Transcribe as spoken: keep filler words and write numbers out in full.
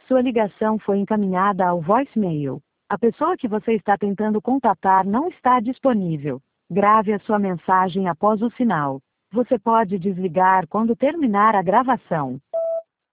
Sua ligação foi encaminhada ao voicemail. A pessoa que você está tentando contatar não está disponível. Grave a sua mensagem após o sinal. Você pode desligar quando terminar a gravação.